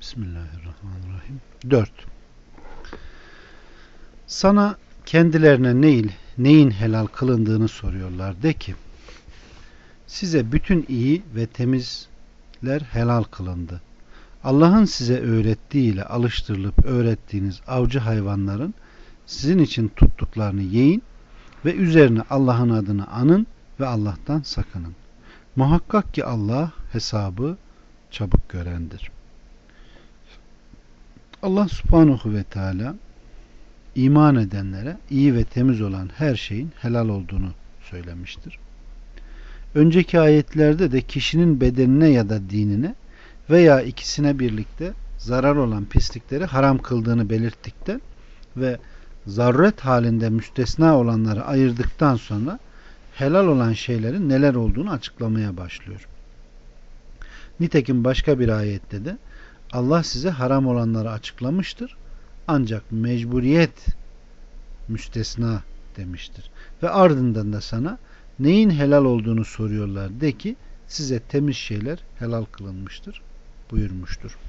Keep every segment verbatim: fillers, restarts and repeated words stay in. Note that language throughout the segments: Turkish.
Bismillahirrahmanirrahim. dört. Sana kendilerine neyin, neyin helal kılındığını soruyorlar. De ki, size bütün iyi ve temizler helal kılındı. Allah'ın size öğrettiğiyle alıştırılıp öğrettiğiniz avcı hayvanların sizin için tuttuklarını yiyin ve üzerine Allah'ın adını anın ve Allah'tan sakının. Muhakkak ki Allah hesabı çabuk görendir. Allah subhanahu ve teala iman edenlere iyi ve temiz olan her şeyin helal olduğunu söylemiştir. Önceki ayetlerde de kişinin bedenine ya da dinine veya ikisine birlikte zarar olan pislikleri haram kıldığını belirttikten ve zaruret halinde müstesna olanları ayırdıktan sonra helal olan şeylerin neler olduğunu açıklamaya başlıyor. Nitekim başka bir ayette de Allah size haram olanları açıklamıştır. Ancak mecburiyet müstesna demiştir. Ve ardından da sana neyin helal olduğunu soruyorlar. De ki size temiz şeyler helal kılınmıştır buyurmuştur.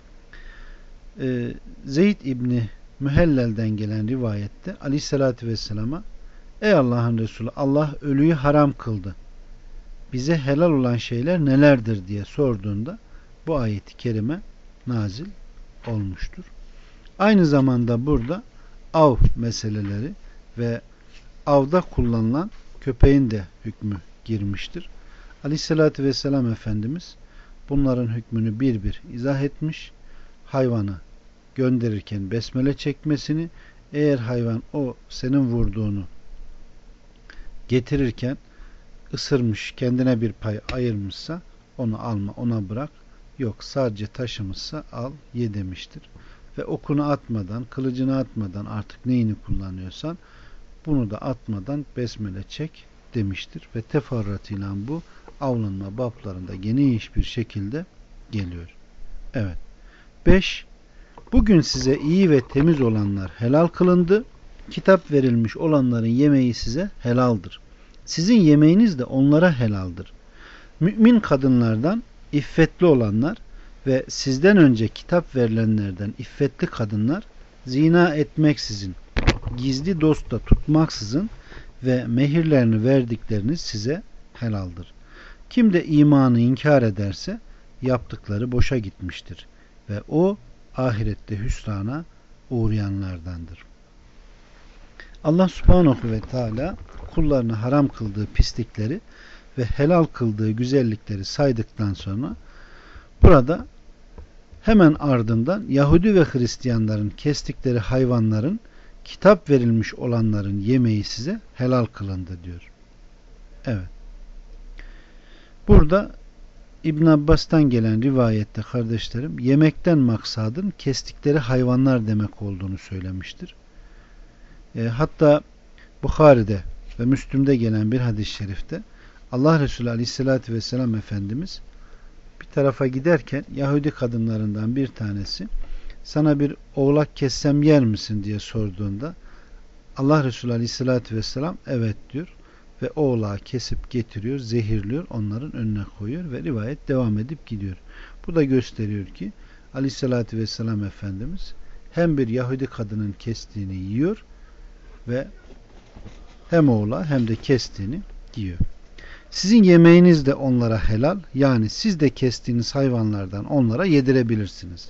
Ee, Zeyd İbni Mühellel'den gelen rivayette Aleyhisselatü Vesselam'a ey Allah'ın Resulü, Allah ölüyü haram kıldı. Bize helal olan şeyler nelerdir diye sorduğunda bu ayet-i kerime nazil olmuştur. Aynı zamanda burada av meseleleri ve avda kullanılan köpeğin de hükmü girmiştir. Aleyhissalatü vesselam Efendimiz bunların hükmünü bir bir izah etmiş. Hayvanı gönderirken besmele çekmesini, eğer hayvan o senin vurduğunu getirirken ısırmış, kendine bir pay ayırmışsa onu alma, ona bırak. Yok, sadece taşımışsa al, ye demiştir. Ve okunu atmadan, kılıcını atmadan, artık neyini kullanıyorsan bunu da atmadan besmele çek demiştir. Ve teferruatıyla bu avlanma bablarında geniş bir şekilde geliyor. Evet. beş. Bugün size iyi ve temiz olanlar helal kılındı. Kitap verilmiş olanların yemeği size helaldir. Sizin yemeğiniz de onlara helaldir. Mümin kadınlardan iffetli olanlar ve sizden önce kitap verilenlerden iffetli kadınlar zina etmeksizin, gizli dost da tutmaksızın ve mehirlerini verdikleriniz size helaldir. Kim de imanı inkar ederse yaptıkları boşa gitmiştir ve o ahirette hüsrana uğrayanlardandır. Allah subhanahu ve teala kullarına haram kıldığı pislikleri ve helal kıldığı güzellikleri saydıktan sonra burada hemen ardından Yahudi ve Hristiyanların kestikleri hayvanların kitap verilmiş olanların yemeği size helal kılındı diyor. Evet. Burada İbn Abbas'tan gelen rivayette kardeşlerim yemekten maksadın kestikleri hayvanlar demek olduğunu söylemiştir. E, hatta Bukhari'de ve Müslüm'de gelen bir hadis-i şerifte Allah Resulü Aleyhisselatü Vesselam Efendimiz bir tarafa giderken Yahudi kadınlarından bir tanesi sana bir oğlak kessem yer misin diye sorduğunda Allah Resulü Aleyhisselatü Vesselam evet diyor ve oğlağı kesip getiriyor, zehirliyor, onların önüne koyuyor ve rivayet devam edip gidiyor. Bu da gösteriyor ki Aleyhisselatü Vesselam Efendimiz hem bir Yahudi kadının kestiğini yiyor ve hem oğlağı hem de kestiğini yiyor. Sizin yemeğiniz de onlara helal, yani siz de kestiğiniz hayvanlardan onlara yedirebilirsiniz.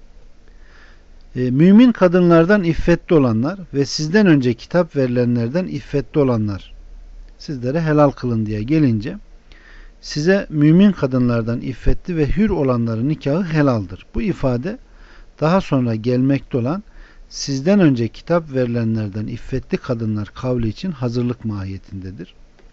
E, mümin kadınlardan iffetli olanlar ve sizden önce kitap verilenlerden iffetli olanlar sizlere helal kılın diye gelince size mümin kadınlardan iffetli ve hür olanların nikahı helaldir. Bu ifade daha sonra gelmekte olan sizden önce kitap verilenlerden iffetli kadınlar kavli için hazırlık mahiyetindedir.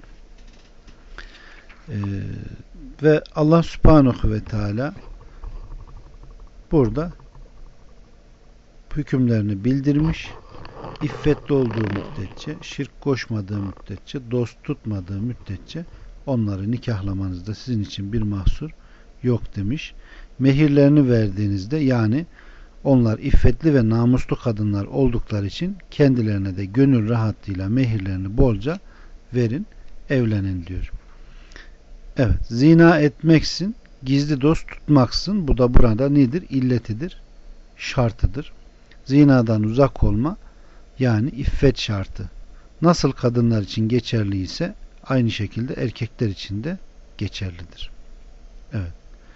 Ee, ve Allah subhanahu ve teala burada hükümlerini bildirmiş, iffetli olduğu müddetçe, şirk koşmadığı müddetçe, dost tutmadığı müddetçe onları nikahlamanızda sizin için bir mahsur yok demiş. Mehirlerini verdiğinizde, yani onlar iffetli ve namuslu kadınlar oldukları için kendilerine de gönül rahatlığıyla mehirlerini bolca verin, evlenin diyor. Evet, zina etmeksin, gizli dost tutmaksın. Bu da burada nedir? İlletidir, şartıdır. Zinadan uzak olma, yani iffet şartı. Nasıl kadınlar için geçerli ise aynı şekilde erkekler için de geçerlidir. Evet.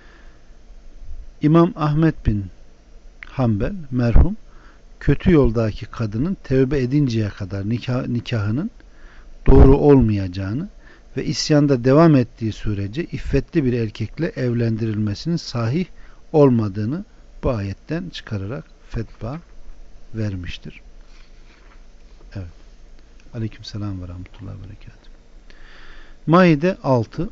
İmam Ahmet bin Hanbel merhum, kötü yoldaki kadının tevbe edinceye kadar nikah, nikahının doğru olmayacağını ve isyanda devam ettiği sürece iffetli bir erkekle evlendirilmesinin sahih olmadığını bu ayetten çıkararak fetva vermiştir. Evet. Aleykümselam ve rahmetullahi ve berekatuhu. Maide altı.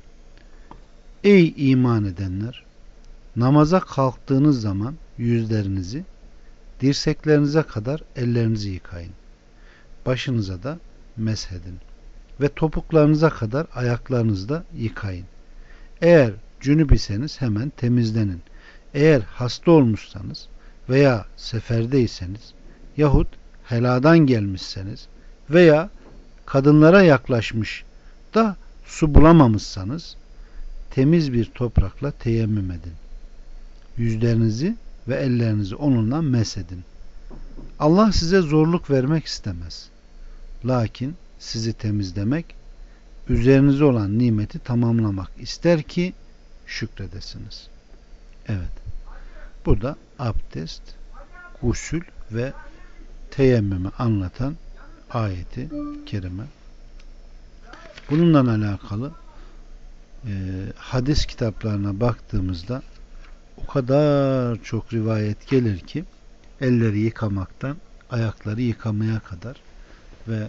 Ey iman edenler! Namaza kalktığınız zaman yüzlerinizi dirseklerinize kadar ellerinizi yıkayın. Başınıza da meshedin. Ve topuklarınıza kadar ayaklarınızı da yıkayın. Eğer cünüp iseniz hemen temizlenin. Eğer hasta olmuşsanız veya seferdeyseniz yahut heladan gelmişseniz veya kadınlara yaklaşmış da su bulamamışsanız temiz bir toprakla teyemmüm edin. Yüzlerinizi ve ellerinizi onunla mesedin. Allah size zorluk vermek istemez. Lakin sizi temizlemek, üzerinize olan nimeti tamamlamak ister ki şükredesiniz. Evet. Burada abdest, gusül ve teyemmümü anlatan ayeti kerime. Bununla alakalı e, hadis kitaplarına baktığımızda o kadar çok rivayet gelir ki elleri yıkamaktan ayakları yıkamaya kadar ve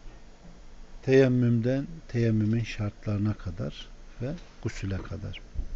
teyemmümden teyemmümün şartlarına kadar ve gusüle kadar.